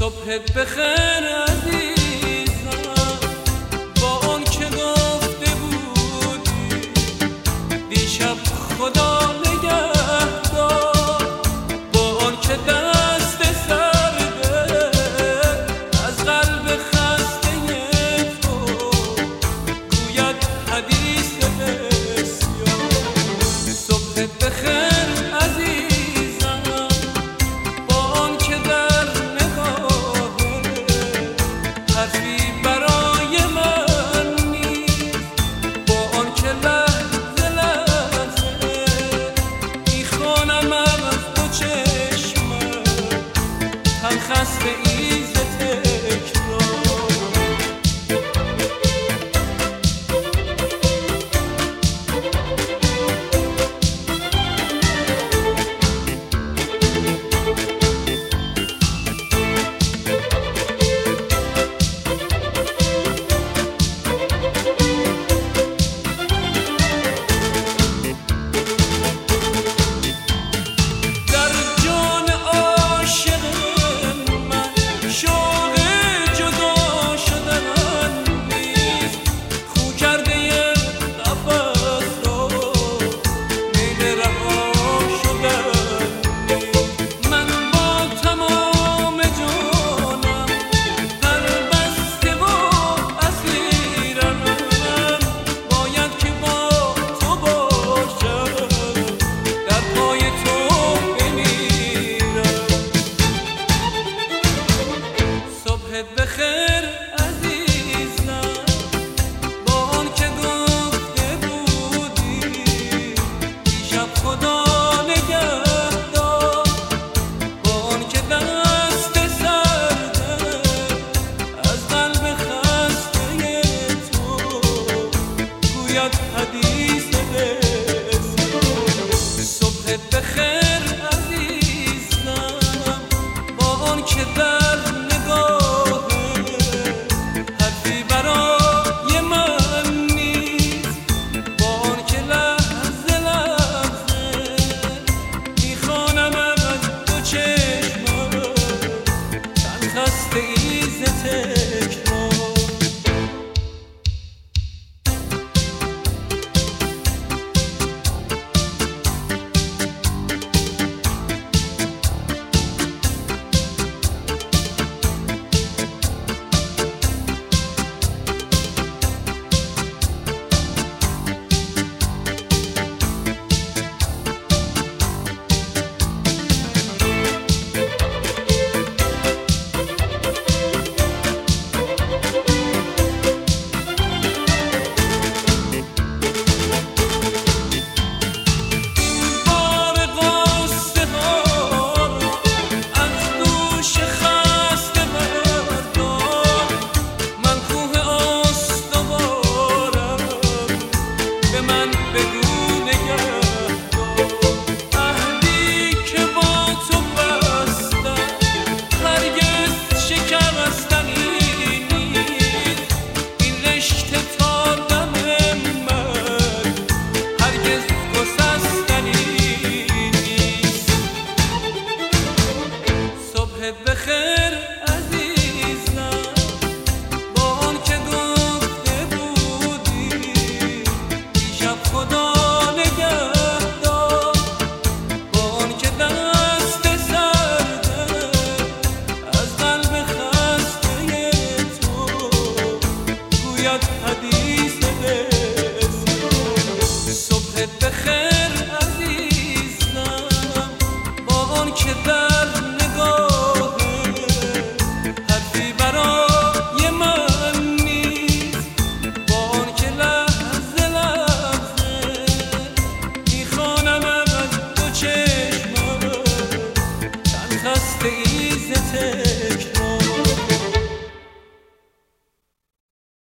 صبح بخیر عزیزم، با آن که گفته بودی دیشب خدا نگهدار، با آن که دست سرده از قلب خسته تو گوید حدیث بسیار. صبح بخیر عزیزم، با آن که در حرفی برای من نیست، با آن که لحظه لحظه میخوانم از دو چشمم هم خسته ایز تکرار. بخیر عزیزم، با آن که گفته بودی دیشب خدا نگهدار، با آن که دست سرده از قلب خسته تو گوید حدیث بسیار. صبح بخیر عزیزم، با آن که در خسته ایز تکرار. بخیر